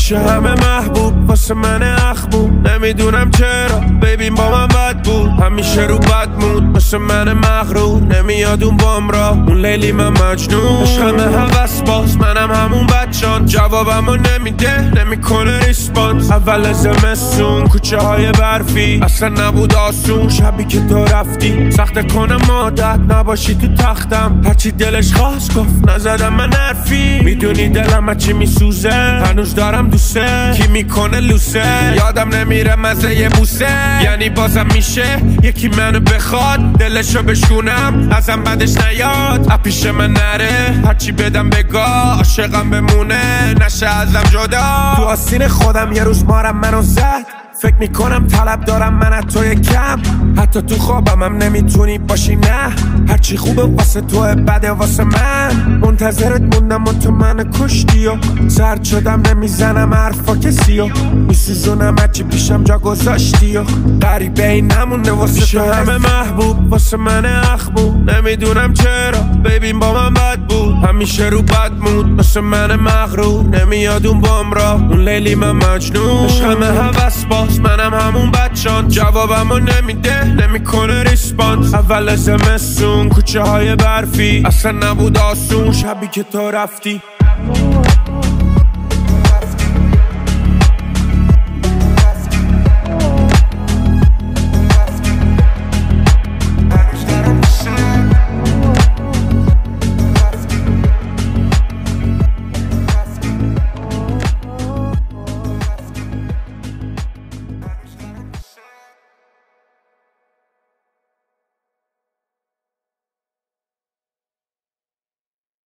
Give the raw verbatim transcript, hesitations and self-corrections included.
پیش همه محبوب واسه من اخمون، نمیدونم چرا ببین با من بد بود، همیشه رو بد مود مثل من مغرور، نمیاد اون بام را اون لیلی من مجنون، عشقم هوس باز منم همون بچان، جوابمو نمیده نمیکنه ریسپانس، اول زمستون کوچه های برفی اصلا نبود آسون، شبی که تو رفتی سخت کنم عادت نباشی تو تختم، هرچی دلش خواست گفت نزدم من حرفی، میدونی دلم چی میسوزه هنوز دارم دوسته، کی میکنه لوسه یادم نمیره مزه یه بوسه، یعنی بازم میشه یکی منو بخواد دلشو بشونم ازم بدش نیاد اپیش من نره، هرچی بدم بگاه عاشقم بمونه نشه ازم جدا، تو آستین خودم یه روز مارم منو زد، فکر میکنم طلب دارم من از توی کم، حتی تو خوابم هم نمیتونی باشی نه، هرچی خوبه واسه توه بده واسه من، منتظرت موندم و تو من کشتی و سرد شدم نمیزنم حرفا کسی و میسوزونم هرچی پیشم جا گذاشتی و غریبه این نمونده واسه تو همه محبوب واسه من اخمون، نمیدونم چرا ببین با من بد بود، همیشه رو بد مود مثل من مغرور، نمیاد اون بام را اون لیلی من مجنون، عشقم هوس باز منم همون بچان، جوابمو نمیده نمیکنه ریسپانس، اول زمستون کوچه های برفی اصلا نبود آسون، شبی که تو رفتی